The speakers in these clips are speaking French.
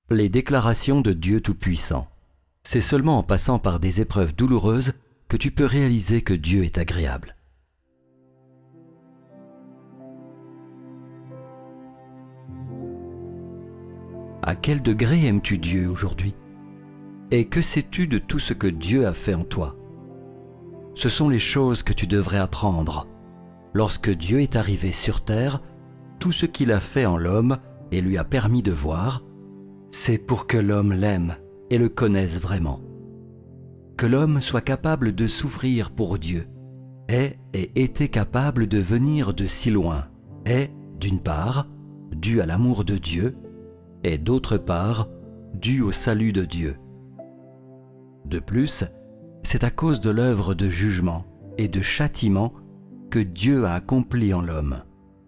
Les déclarations de Dieu Tout-Puissant. C'est seulement en passant par des épreuves douloureuses que tu peux réaliser que Dieu est agréable. À quel degré aimes-tu Dieu aujourd'hui? Et que sais-tu de tout ce que Dieu a fait en toi? Ce sont les choses que tu devrais apprendre. Lorsque Dieu est arrivé sur terre, tout ce qu'il a fait en l'homme et lui a permis de voir, c'est pour que l'homme l'aime et le connaisse vraiment. Que l'homme soit capable de souffrir pour Dieu, est et était capable de venir de si loin, est, d'une part, dû à l'amour de Dieu, et d'autre part, dû au salut de Dieu. De plus, c'est à cause de l'œuvre de jugement et de châtiment que Dieu a accompli en l'homme.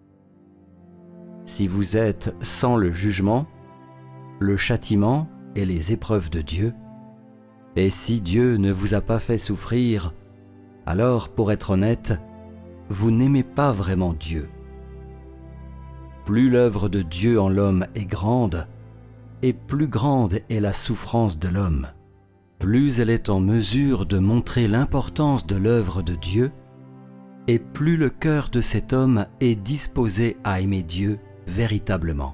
Si vous êtes sans le jugement, le châtiment et les épreuves de Dieu, et si Dieu ne vous a pas fait souffrir, alors, pour être honnête, vous n'aimez pas vraiment Dieu. Plus l'œuvre de Dieu en l'homme est grande, et plus grande est la souffrance de l'homme, plus elle est en mesure de montrer l'importance de l'œuvre de Dieu, et plus le cœur de cet homme est disposé à aimer Dieu véritablement.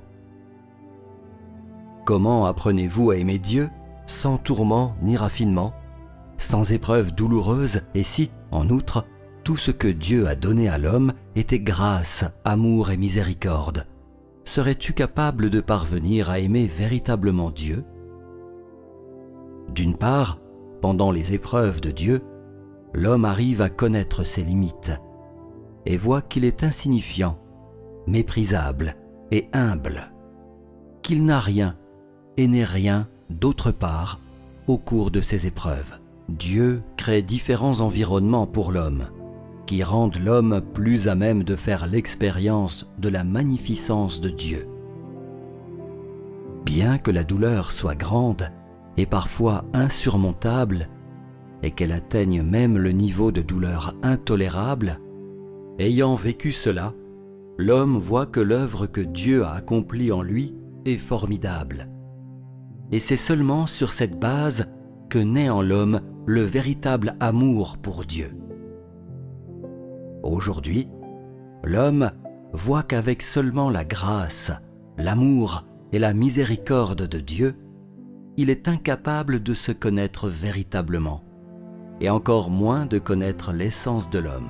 Comment apprenez-vous à aimer Dieu sans tourment ni raffinement, sans épreuves douloureuses, et si, en outre, tout ce que Dieu a donné à l'homme était grâce, amour et miséricorde? Serais-tu capable de parvenir à aimer véritablement Dieu? D'une part, pendant les épreuves de Dieu, l'homme arrive à connaître ses limites et voit qu'il est insignifiant, méprisable et humble, qu'il n'a rien et n'est rien d'autre part au cours de ces épreuves. Dieu crée différents environnements pour l'homme, qui rendent l'homme plus à même de faire l'expérience de la magnificence de Dieu. Bien que la douleur soit grande et parfois insurmontable, et qu'elle atteigne même le niveau de douleur intolérable, ayant vécu cela, l'homme voit que l'œuvre que Dieu a accomplie en lui est formidable. Et c'est seulement sur cette base que naît en l'homme le véritable amour pour Dieu. Aujourd'hui, l'homme voit qu'avec seulement la grâce, l'amour et la miséricorde de Dieu, il est incapable de se connaître véritablement, et encore moins de connaître l'essence de l'homme.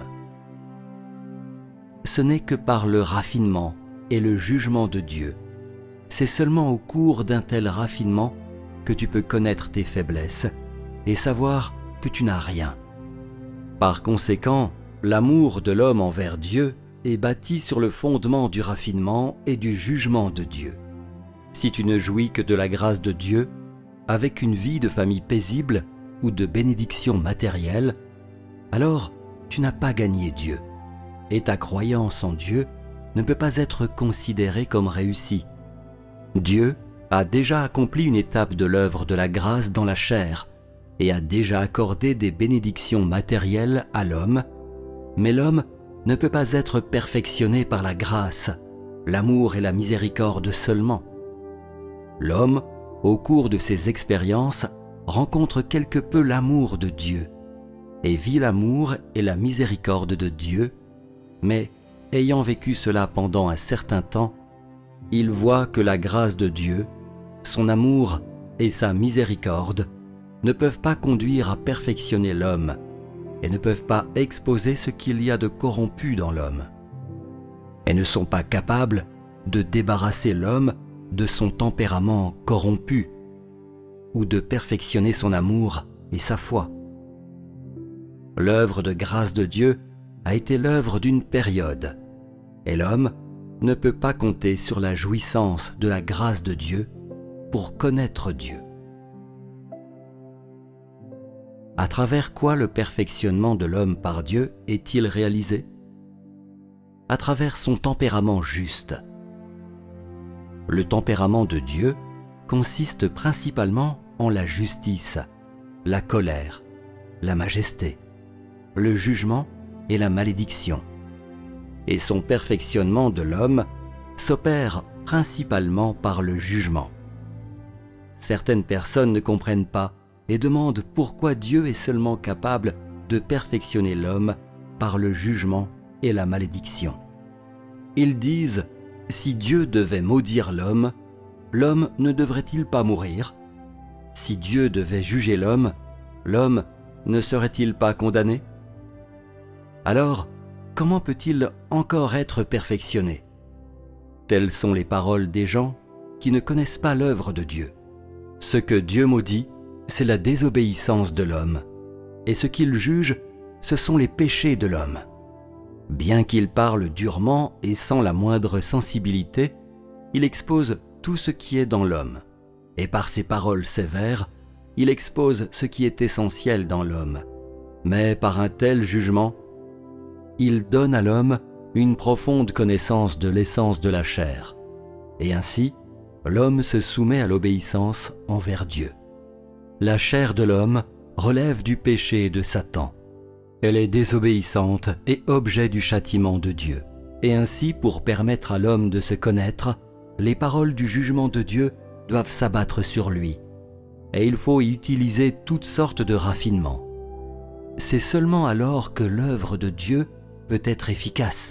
Ce n'est que par le raffinement et le jugement de Dieu. C'est seulement au cours d'un tel raffinement que tu peux connaître tes faiblesses et savoir que tu n'as rien. Par conséquent, l'amour de l'homme envers Dieu est bâti sur le fondement du raffinement et du jugement de Dieu. Si tu ne jouis que de la grâce de Dieu, avec une vie de famille paisible ou de bénédiction matérielle, alors tu n'as pas gagné Dieu, et ta croyance en Dieu ne peut pas être considérée comme réussie. Dieu a déjà accompli une étape de l'œuvre de la grâce dans la chair et a déjà accordé des bénédictions matérielles à l'homme, mais l'homme ne peut pas être perfectionné par la grâce, l'amour et la miséricorde seulement. L'homme, au cours de ses expériences, rencontre quelque peu l'amour de Dieu et vit l'amour et la miséricorde de Dieu, mais ayant vécu cela pendant un certain temps, il voit que la grâce de Dieu, son amour et sa miséricorde ne peuvent pas conduire à perfectionner l'homme et ne peuvent pas exposer ce qu'il y a de corrompu dans l'homme, et ne sont pas capables de débarrasser l'homme de son tempérament corrompu ou de perfectionner son amour et sa foi. L'œuvre de grâce de Dieu a été l'œuvre d'une période, et l'homme ne peut pas compter sur la jouissance de la grâce de Dieu pour connaître Dieu. À travers quoi le perfectionnement de l'homme par Dieu est-il réalisé? À travers son tempérament juste. Le tempérament de Dieu consiste principalement en la justice, la colère, la majesté, le jugement et la malédiction. Et son perfectionnement de l'homme s'opère principalement par le jugement. Certaines personnes ne comprennent pas et demandent pourquoi Dieu est seulement capable de perfectionner l'homme par le jugement et la malédiction. Ils disent, si Dieu devait maudire l'homme, l'homme ne devrait-il pas mourir? Si Dieu devait juger l'homme ne serait-il pas condamné? Alors, comment peut-il encore être perfectionné? Telles sont les paroles des gens qui ne connaissent pas l'œuvre de Dieu. Ce que Dieu maudit, c'est la désobéissance de l'homme, et ce qu'il juge, ce sont les péchés de l'homme. Bien qu'il parle durement et sans la moindre sensibilité, il expose tout ce qui est dans l'homme, et par ses paroles sévères, il expose ce qui est essentiel dans l'homme. Mais par un tel jugement, il donne à l'homme une profonde connaissance de l'essence de la chair, et ainsi, l'homme se soumet à l'obéissance envers Dieu. La chair de l'homme relève du péché de Satan. Elle est désobéissante et objet du châtiment de Dieu. Et ainsi, pour permettre à l'homme de se connaître, les paroles du jugement de Dieu doivent s'abattre sur lui. Et il faut y utiliser toutes sortes de raffinements. C'est seulement alors que l'œuvre de Dieu peut être efficace.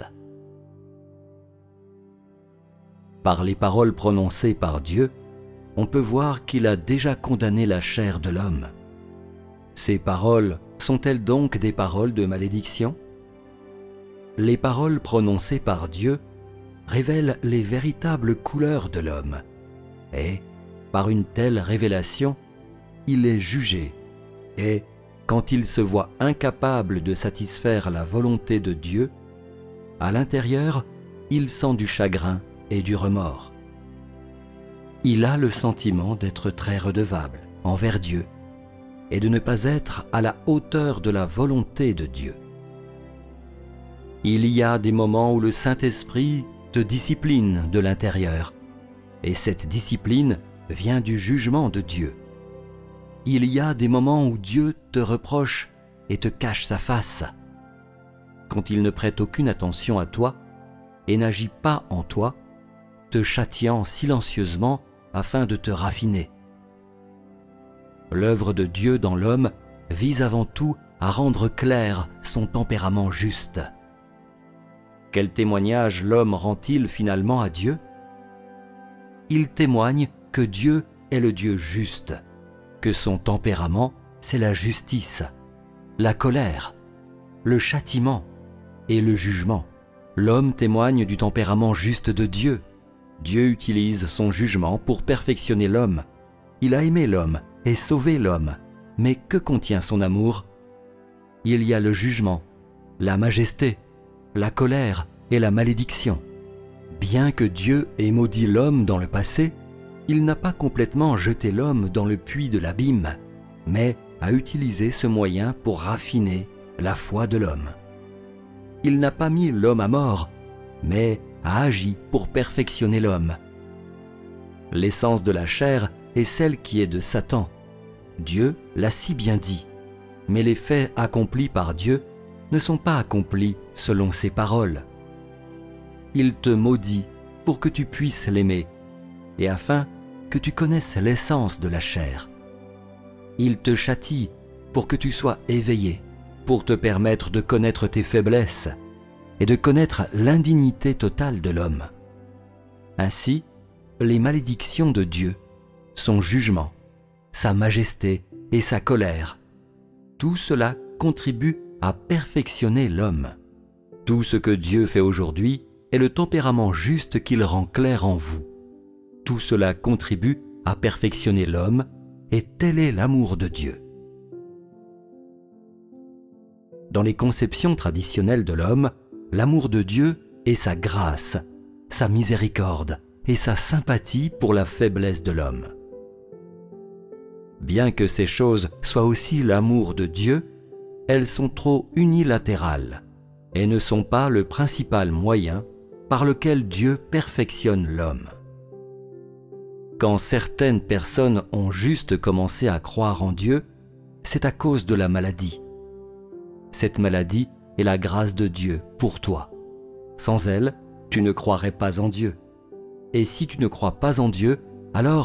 Par les paroles prononcées par Dieu, on peut voir qu'il a déjà condamné la chair de l'homme. Ces paroles sont-elles donc des paroles de malédiction? Les paroles prononcées par Dieu révèlent les véritables couleurs de l'homme. Et, par une telle révélation, il est jugé. Et, quand il se voit incapable de satisfaire la volonté de Dieu, à l'intérieur, il sent du chagrin et du remords. Il a le sentiment d'être très redevable envers Dieu et de ne pas être à la hauteur de la volonté de Dieu. Il y a des moments où le Saint-Esprit te discipline de l'intérieur, et cette discipline vient du jugement de Dieu. Il y a des moments où Dieu te reproche et te cache sa face, quand il ne prête aucune attention à toi et n'agit pas en toi, te châtiant silencieusement afin de te raffiner. L'œuvre de Dieu dans l'homme vise avant tout à rendre clair son tempérament juste. Quel témoignage l'homme rend-il finalement à Dieu? Il témoigne que Dieu est le Dieu juste, que son tempérament, c'est la justice, la colère, le châtiment et le jugement. L'homme témoigne du tempérament juste de Dieu. Dieu utilise son jugement pour perfectionner l'homme. Il a aimé l'homme et sauvé l'homme. Mais que contient son amour? Il y a le jugement, la majesté, la colère et la malédiction. Bien que Dieu ait maudit l'homme dans le passé, il n'a pas complètement jeté l'homme dans le puits de l'abîme, mais a utilisé ce moyen pour raffiner la foi de l'homme. Il n'a pas mis l'homme à mort, mais a agi pour perfectionner l'homme. L'essence de la chair est celle qui est de Satan. Dieu l'a si bien dit, mais les faits accomplis par Dieu ne sont pas accomplis selon ses paroles. Il te maudit pour que tu puisses l'aimer, et afin que tu connaisses l'essence de la chair. Il te châtie pour que tu sois éveillé, pour te permettre de connaître tes faiblesses et de connaître l'indignité totale de l'homme. Ainsi, les malédictions de Dieu, son jugement, sa majesté et sa colère, tout cela contribue à perfectionner l'homme. Tout ce que Dieu fait aujourd'hui est le tempérament juste qu'il rend clair en vous. Tout cela contribue à perfectionner l'homme, et tel est l'amour de Dieu. Dans les conceptions traditionnelles de l'homme, l'amour de Dieu est sa grâce, sa miséricorde et sa sympathie pour la faiblesse de l'homme. Bien que ces choses soient aussi l'amour de Dieu, elles sont trop unilatérales et ne sont pas le principal moyen par lequel Dieu perfectionne l'homme. Quand certaines personnes ont juste commencé à croire en Dieu, c'est à cause de la maladie. Cette maladie est la grâce de Dieu pour toi. Sans elle, tu ne croirais pas en Dieu. Et si tu ne crois pas en Dieu, alors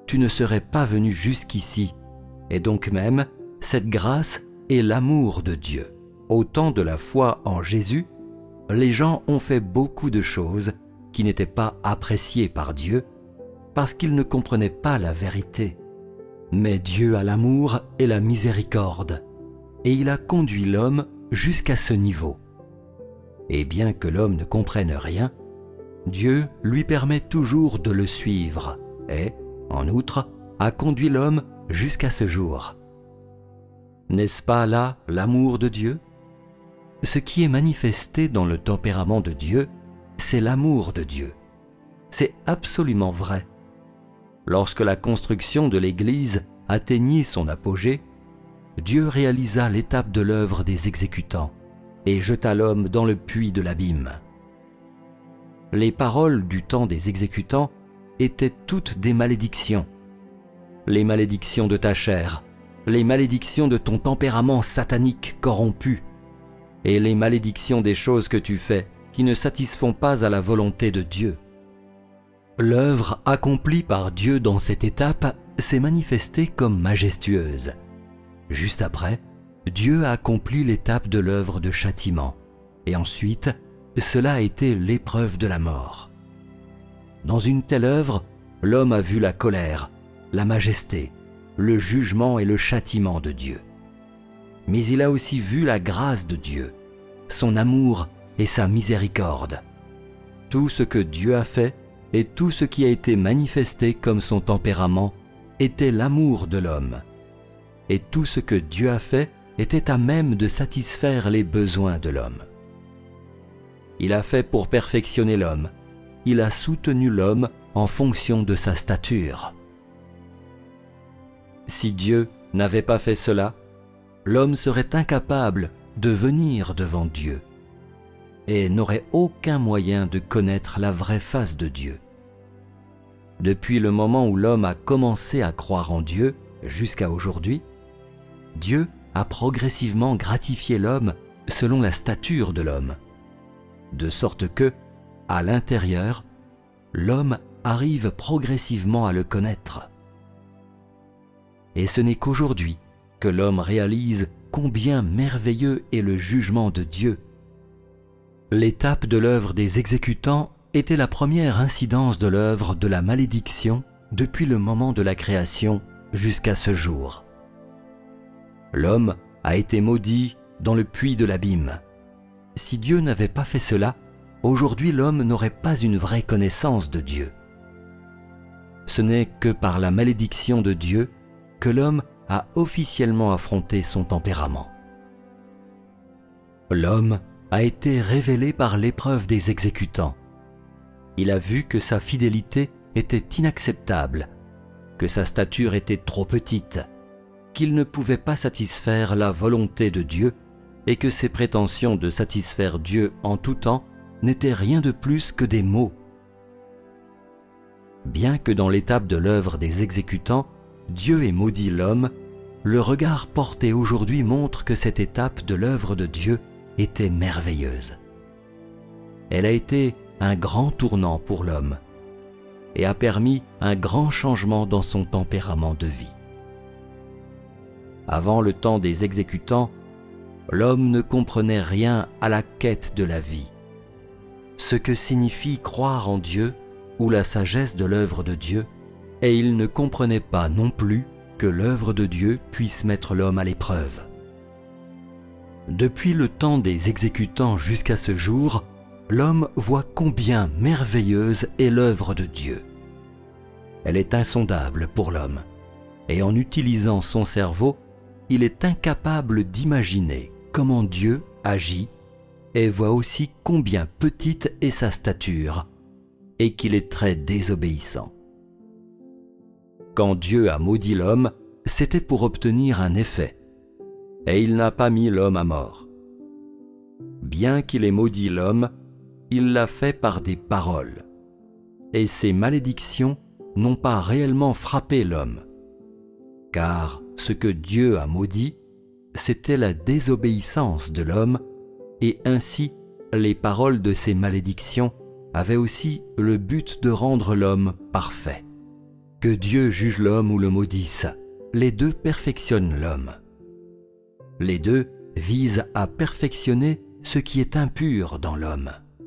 tu ne serais pas venu jusqu'ici. Et donc même, cette grâce est l'amour de Dieu. Au temps de la foi en Jésus, les gens ont fait beaucoup de choses qui n'étaient pas appréciées par Dieu parce qu'ils ne comprenaient pas la vérité. Mais Dieu a l'amour et la miséricorde, et il a conduit l'homme jusqu'à ce niveau. Et bien que l'homme ne comprenne rien, Dieu lui permet toujours de le suivre et, en outre, a conduit l'homme jusqu'à ce jour. N'est-ce pas là l'amour de Dieu ? Ce qui est manifesté dans le tempérament de Dieu, c'est l'amour de Dieu. C'est absolument vrai. Lorsque la construction de l'Église atteignit son apogée, Dieu réalisa l'étape de l'œuvre des exécutants et jeta l'homme dans le puits de l'abîme. Les paroles du temps des exécutants étaient toutes des malédictions. Les malédictions de ta chair, les malédictions de ton tempérament satanique corrompu, et les malédictions des choses que tu fais qui ne satisfont pas à la volonté de Dieu. L'œuvre accomplie par Dieu dans cette étape s'est manifestée comme majestueuse. Juste après, Dieu a accompli l'étape de l'œuvre de châtiment, et ensuite, cela a été l'épreuve de la mort. Dans une telle œuvre, l'homme a vu la colère, la majesté, le jugement et le châtiment de Dieu. Mais il a aussi vu la grâce de Dieu, son amour et sa miséricorde. Tout ce que Dieu a fait et tout ce qui a été manifesté comme son tempérament était l'amour de l'homme. Et tout ce que Dieu a fait était à même de satisfaire les besoins de l'homme. Il a fait pour perfectionner l'homme. Il a soutenu l'homme en fonction de sa stature. Si Dieu n'avait pas fait cela, l'homme serait incapable de venir devant Dieu et n'aurait aucun moyen de connaître la vraie face de Dieu. Depuis le moment où l'homme a commencé à croire en Dieu jusqu'à aujourd'hui, Dieu a progressivement gratifié l'homme selon la stature de l'homme, de sorte que, à l'intérieur, l'homme arrive progressivement à le connaître. Et ce n'est qu'aujourd'hui que l'homme réalise combien merveilleux est le jugement de Dieu. L'étape de l'œuvre des exécutants était la première incidence de l'œuvre de la malédiction depuis le moment de la création jusqu'à ce jour. L'homme a été maudit dans le puits de l'abîme. Si Dieu n'avait pas fait cela, aujourd'hui l'homme n'aurait pas une vraie connaissance de Dieu. Ce n'est que par la malédiction de Dieu que l'homme a officiellement affronté son tempérament. L'homme a été révélé par l'épreuve des exécutants. Il a vu que sa fidélité était inacceptable, que sa stature était trop petite, qu'il ne pouvait pas satisfaire la volonté de Dieu et que ses prétentions de satisfaire Dieu en tout temps n'étaient rien de plus que des mots. Bien que dans l'étape de l'œuvre des exécutants, Dieu ait maudit l'homme, le regard porté aujourd'hui montre que cette étape de l'œuvre de Dieu était merveilleuse. Elle a été un grand tournant pour l'homme et a permis un grand changement dans son tempérament de vie. Avant le temps des exécutants, l'homme ne comprenait rien à la quête de la vie, ce que signifie croire en Dieu ou la sagesse de l'œuvre de Dieu, et il ne comprenait pas non plus que l'œuvre de Dieu puisse mettre l'homme à l'épreuve. Depuis le temps des exécutants jusqu'à ce jour, l'homme voit combien merveilleuse est l'œuvre de Dieu. Elle est insondable pour l'homme, et en utilisant son cerveau, il est incapable d'imaginer comment Dieu agit et voit aussi combien petite est sa stature et qu'il est très désobéissant. Quand Dieu a maudit l'homme, c'était pour obtenir un effet, et il n'a pas mis l'homme à mort. Bien qu'il ait maudit l'homme, il l'a fait par des paroles, et ces malédictions n'ont pas réellement frappé l'homme, car ce que Dieu a maudit, c'était la désobéissance de l'homme, et ainsi les paroles de ces malédictions avaient aussi le but de rendre l'homme parfait. Que Dieu juge l'homme ou le maudisse, les deux perfectionnent l'homme. Les deux visent à perfectionner ce qui est impur dans l'homme.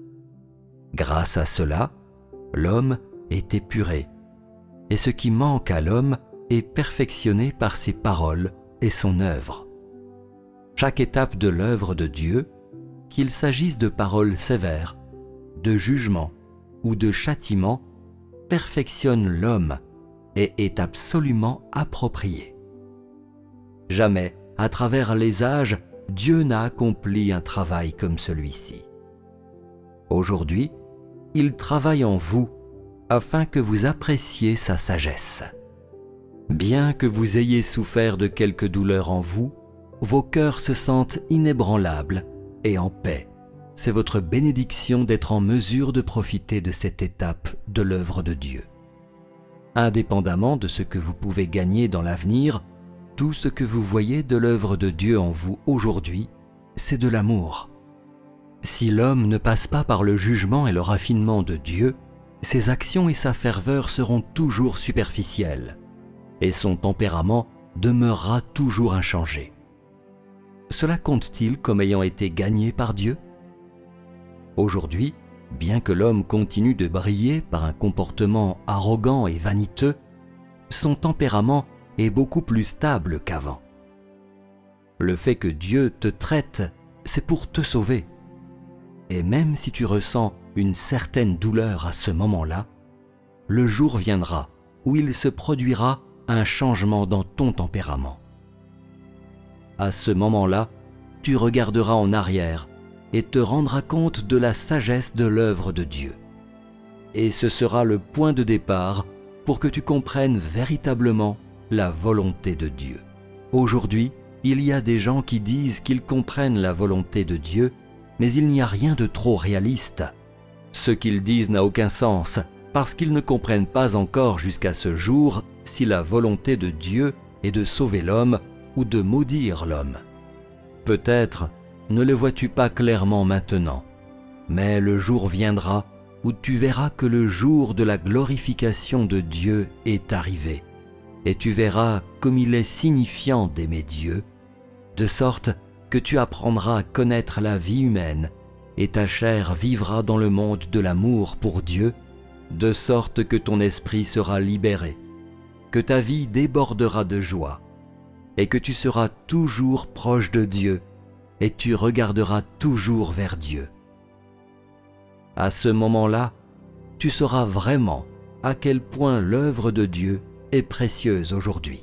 Grâce à cela, l'homme est épuré, et ce qui manque à l'homme est perfectionné par ses paroles et son œuvre. Chaque étape de l'œuvre de Dieu, qu'il s'agisse de paroles sévères, de jugement ou de châtiment, perfectionne l'homme et est absolument appropriée. Jamais, à travers les âges, Dieu n'a accompli un travail comme celui-ci. Aujourd'hui, il travaille en vous afin que vous appréciez sa sagesse. Bien que vous ayez souffert de quelques douleurs en vous, vos cœurs se sentent inébranlables et en paix. C'est votre bénédiction d'être en mesure de profiter de cette étape de l'œuvre de Dieu. Indépendamment de ce que vous pouvez gagner dans l'avenir, tout ce que vous voyez de l'œuvre de Dieu en vous aujourd'hui, c'est de l'amour. Si l'homme ne passe pas par le jugement et le raffinement de Dieu, ses actions et sa ferveur seront toujours superficielles, et son tempérament demeurera toujours inchangé. Cela compte-t-il comme ayant été gagné par Dieu ? Aujourd'hui, bien que l'homme continue de briller par un comportement arrogant et vaniteux, son tempérament est beaucoup plus stable qu'avant. Le fait que Dieu te traite, c'est pour te sauver. Et même si tu ressens une certaine douleur à ce moment-là, le jour viendra où il se produira un changement dans ton tempérament. À ce moment-là, tu regarderas en arrière et te rendras compte de la sagesse de l'œuvre de Dieu. Et ce sera le point de départ pour que tu comprennes véritablement la volonté de Dieu. Aujourd'hui, il y a des gens qui disent qu'ils comprennent la volonté de Dieu, mais il n'y a rien de trop réaliste. Ce qu'ils disent n'a aucun sens, parce qu'ils ne comprennent pas encore jusqu'à ce jour si la volonté de Dieu est de sauver l'homme ou de maudire l'homme. Peut-être ne le vois-tu pas clairement maintenant, mais le jour viendra où tu verras que le jour de la glorification de Dieu est arrivé, et tu verras comme il est signifiant d'aimer Dieu, de sorte que tu apprendras à connaître la vie humaine, et ta chair vivra dans le monde de l'amour pour Dieu, de sorte que ton esprit sera libéré, que ta vie débordera de joie, et que tu seras toujours proche de Dieu, et tu regarderas toujours vers Dieu. À ce moment-là, tu sauras vraiment à quel point l'œuvre de Dieu est précieuse aujourd'hui.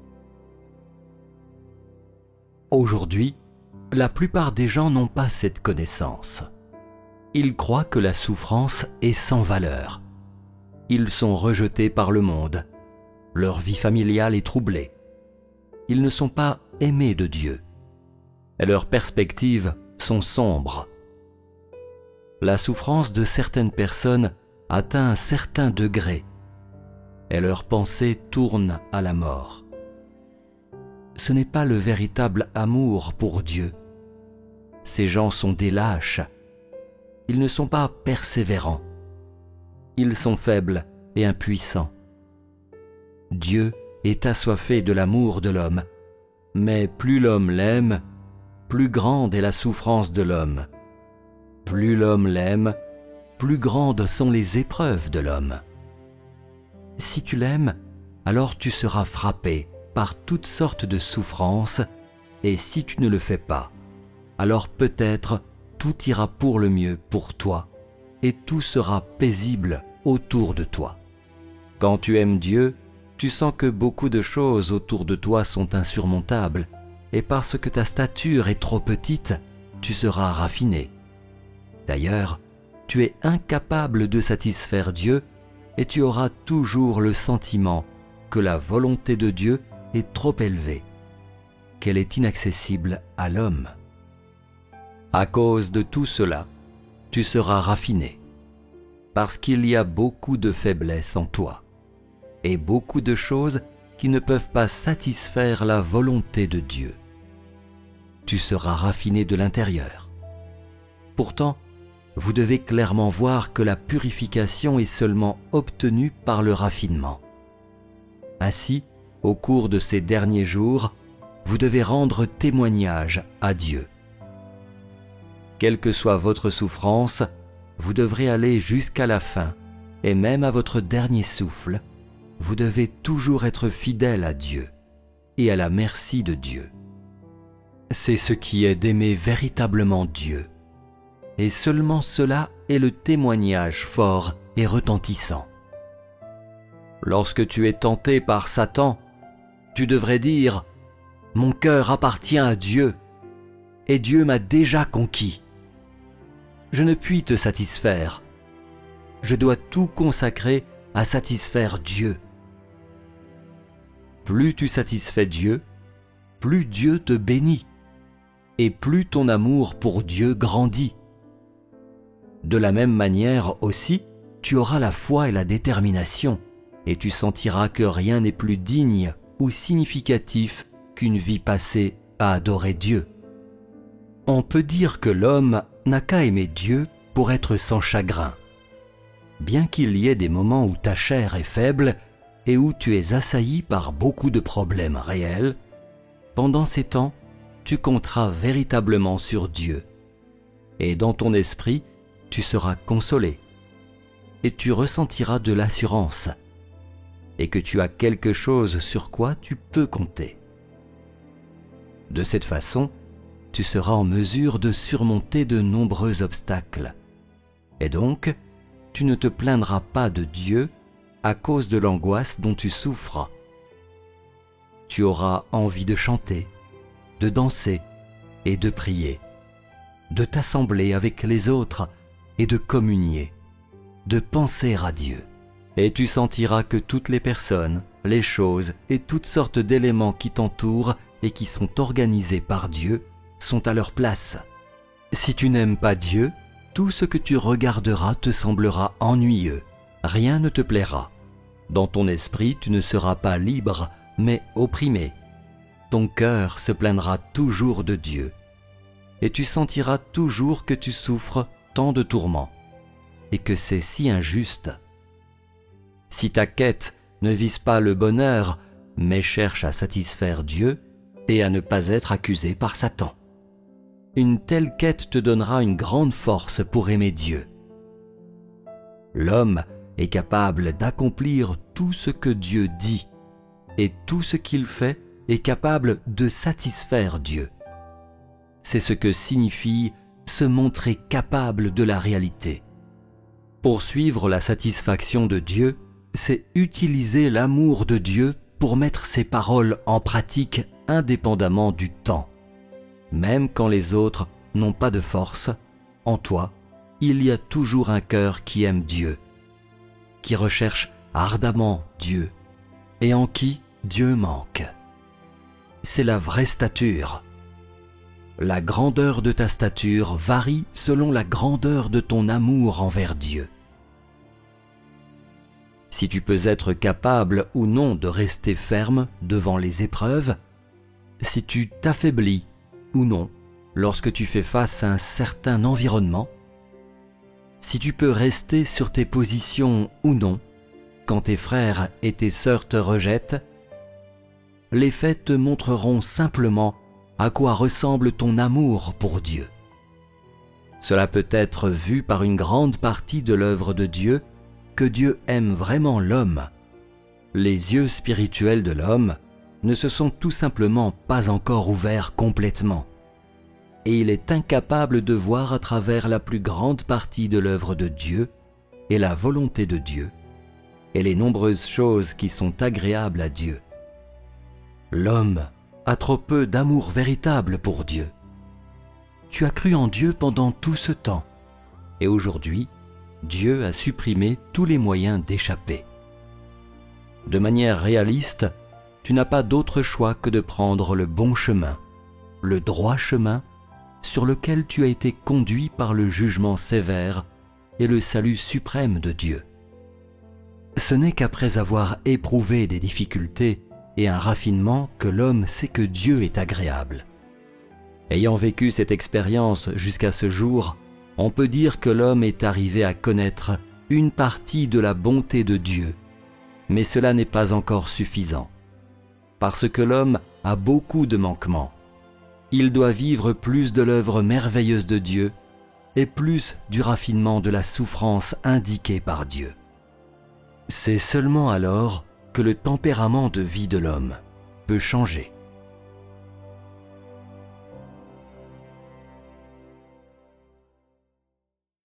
Aujourd'hui, la plupart des gens n'ont pas cette connaissance. Ils croient que la souffrance est sans valeur. Ils sont rejetés par le monde. Leur vie familiale est troublée. Ils ne sont pas aimés de Dieu. Et leurs perspectives sont sombres. La souffrance de certaines personnes atteint un certain degré et leurs pensées tournent à la mort. Ce n'est pas le véritable amour pour Dieu. Ces gens sont des lâches. Ils ne sont pas persévérants. Ils sont faibles et impuissants. Dieu est assoiffé de l'amour de l'homme, mais plus l'homme l'aime, plus grande est la souffrance de l'homme. Plus l'homme l'aime, plus grandes sont les épreuves de l'homme. Si tu l'aimes, alors tu seras frappé par toutes sortes de souffrances, et si tu ne le fais pas, alors peut-être tout ira pour le mieux pour toi, et tout sera paisible autour de toi. Quand tu aimes Dieu, tu sens que beaucoup de choses autour de toi sont insurmontables, et parce que ta stature est trop petite, tu seras raffiné. D'ailleurs, tu es incapable de satisfaire Dieu et tu auras toujours le sentiment que la volonté de Dieu est trop élevée, qu'elle est inaccessible à l'homme. À cause de tout cela, tu seras raffiné, parce qu'il y a beaucoup de faiblesses en toi et beaucoup de choses qui ne peuvent pas satisfaire la volonté de Dieu. Tu seras raffiné de l'intérieur. Pourtant, vous devez clairement voir que la purification est seulement obtenue par le raffinement. Ainsi, au cours de ces derniers jours, vous devez rendre témoignage à Dieu. Quelle que soit votre souffrance, vous devrez aller jusqu'à la fin, et même à votre dernier souffle, vous devez toujours être fidèle à Dieu et à la merci de Dieu. C'est ce qui est d'aimer véritablement Dieu, et seulement cela est le témoignage fort et retentissant. Lorsque tu es tenté par Satan, tu devrais dire « Mon cœur appartient à Dieu, et Dieu m'a déjà conquis. Je ne puis te satisfaire. Je dois tout consacrer à satisfaire Dieu. » Plus tu satisfais Dieu, plus Dieu te bénit, et plus ton amour pour Dieu grandit. De la même manière aussi, tu auras la foi et la détermination, et tu sentiras que rien n'est plus digne ou significatif qu'une vie passée à adorer Dieu. On peut dire que l'homme n'a qu'à aimer Dieu pour être sans chagrin. Bien qu'il y ait des moments où ta chair est faible et où tu es assailli par beaucoup de problèmes réels, pendant ces temps, tu compteras véritablement sur Dieu. Et dans ton esprit, tu seras consolé. Et tu ressentiras de l'assurance. Et que tu as quelque chose sur quoi tu peux compter. De cette façon, tu seras en mesure de surmonter de nombreux obstacles. Et donc, tu ne te plaindras pas de Dieu à cause de l'angoisse dont tu souffres. Tu auras envie de chanter, de danser et de prier, de t'assembler avec les autres et de communier, de penser à Dieu. Et tu sentiras que toutes les personnes, les choses et toutes sortes d'éléments qui t'entourent et qui sont organisés par Dieu sont à leur place. Si tu n'aimes pas Dieu, tout ce que tu regarderas te semblera ennuyeux, rien ne te plaira. Dans ton esprit, tu ne seras pas libre, mais opprimé. Ton cœur se plaindra toujours de Dieu, et tu sentiras toujours que tu souffres tant de tourments, et que c'est si injuste. Si ta quête ne vise pas le bonheur, mais cherche à satisfaire Dieu et à ne pas être accusé par Satan, une telle quête te donnera une grande force pour aimer Dieu. L'homme est capable d'accomplir tout ce que Dieu dit, et tout ce qu'il fait est capable de satisfaire Dieu. C'est ce que signifie se montrer capable de la réalité. Poursuivre la satisfaction de Dieu, c'est utiliser l'amour de Dieu pour mettre ses paroles en pratique indépendamment du temps. Même quand les autres n'ont pas de force, en toi, il y a toujours un cœur qui aime Dieu, qui recherche ardemment Dieu et en qui Dieu manque. C'est la vraie stature. La grandeur de ta stature varie selon la grandeur de ton amour envers Dieu. Si tu peux être capable ou non de rester ferme devant les épreuves, si tu t'affaiblis ou non lorsque tu fais face à un certain environnement, si tu peux rester sur tes positions ou non quand tes frères et tes sœurs te rejettent, les faits te montreront simplement à quoi ressemble ton amour pour Dieu. Cela peut être vu par une grande partie de l'œuvre de Dieu que Dieu aime vraiment l'homme. Les yeux spirituels de l'homme ne se sont tout simplement pas encore ouverts complètement, et il est incapable de voir à travers la plus grande partie de l'œuvre de Dieu et la volonté de Dieu, et les nombreuses choses qui sont agréables à Dieu. L'homme a trop peu d'amour véritable pour Dieu. Tu as cru en Dieu pendant tout ce temps, et aujourd'hui, Dieu a supprimé tous les moyens d'échapper. De manière réaliste, tu n'as pas d'autre choix que de prendre le bon chemin, le droit chemin sur lequel tu as été conduit par le jugement sévère et le salut suprême de Dieu. Ce n'est qu'après avoir éprouvé des difficultés et un raffinement que l'homme sait que Dieu est agréable. Ayant vécu cette expérience jusqu'à ce jour, on peut dire que l'homme est arrivé à connaître une partie de la bonté de Dieu Mais cela n'est pas encore suffisant. Parce que l'homme a beaucoup de manquements. Il doit vivre plus de l'œuvre merveilleuse de Dieu et plus du raffinement de la souffrance indiquée par Dieu. C'est seulement alors que le tempérament de vie de l'homme peut changer.